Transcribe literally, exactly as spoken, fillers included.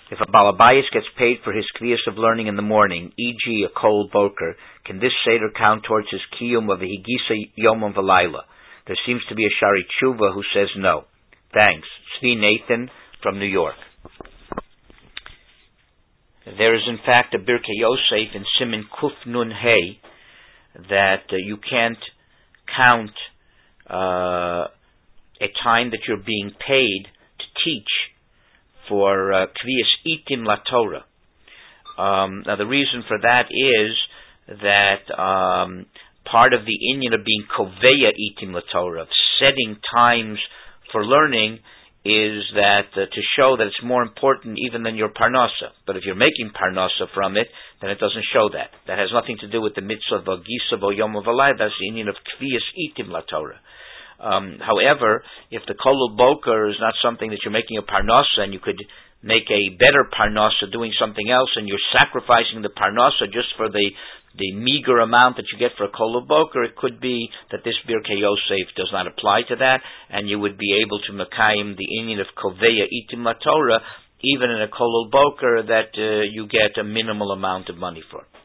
If a balabayas gets paid for his kviyas of learning in the morning, for example a kol boker, can this seder count towards his kiyum of a higisa yomam v'layla? There seems to be a shari tshuva who says no. Thanks. Tzvi Nathan from New York. There is in fact a Birkei Yosef in Siman Kuf Nun Hey that uh, you can't count uh, a time that you're being paid to teach for uh, Kviyas Itim La Torah. Um, now the reason for that is that um, part of the inyan of being Koveya Itim La Torah, of setting times for learning, is that uh, to show that it's more important even than your parnasa. But if you're making parnasa from it, then it doesn't show that. That has nothing to do with the mitzvah of Gisa Bo Yom Avalai. That's the inyan of Kviyas Itim La Torah. Um, however, if the kolul boker is not something that you're making a parnasa, and you could make a better parnasa doing something else, and you're sacrificing the parnasa just for the the meager amount that you get for a kolul boker, it could be that this Birkei Yosef does not apply to that, and you would be able to mekayim the inyan of koveya itim la Torah, even in a kolul boker that uh, you get a minimal amount of money for.